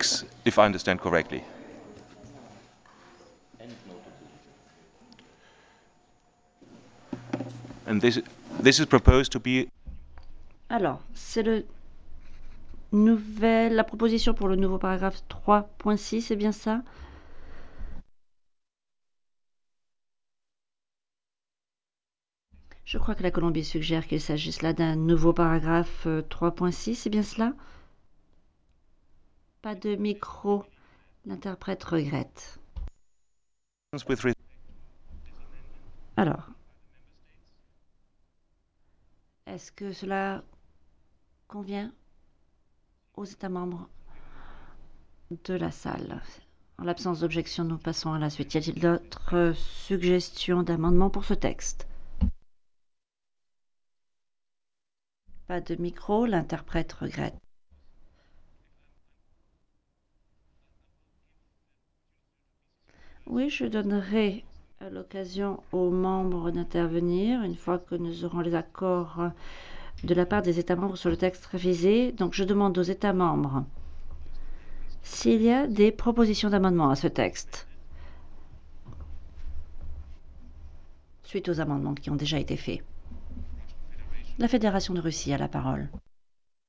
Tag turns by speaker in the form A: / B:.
A: 6, if I understand correctly. And this is proposed to be.
B: Alors, c'est la proposition pour le nouveau paragraphe 3.6, c'est bien ça? Je crois que la Colombie suggère qu'il s'agisse là d'un nouveau paragraphe 3.6, c'est bien cela? Pas de micro. L'interprète regrette. Alors, est-ce que cela convient aux États membres de la salle? En l'absence d'objection, nous passons à la suite. Y a-t-il d'autres suggestions d'amendement pour ce texte? Pas de micro, l'interprète regrette. Oui, je donnerai l'occasion aux membres d'intervenir une fois que nous aurons les accords de la part des États membres sur le texte révisé. Donc, je demande aux États membres s'il y a des propositions d'amendement à ce texte, suite aux amendements qui ont déjà été faits. La Fédération de Russie a la parole.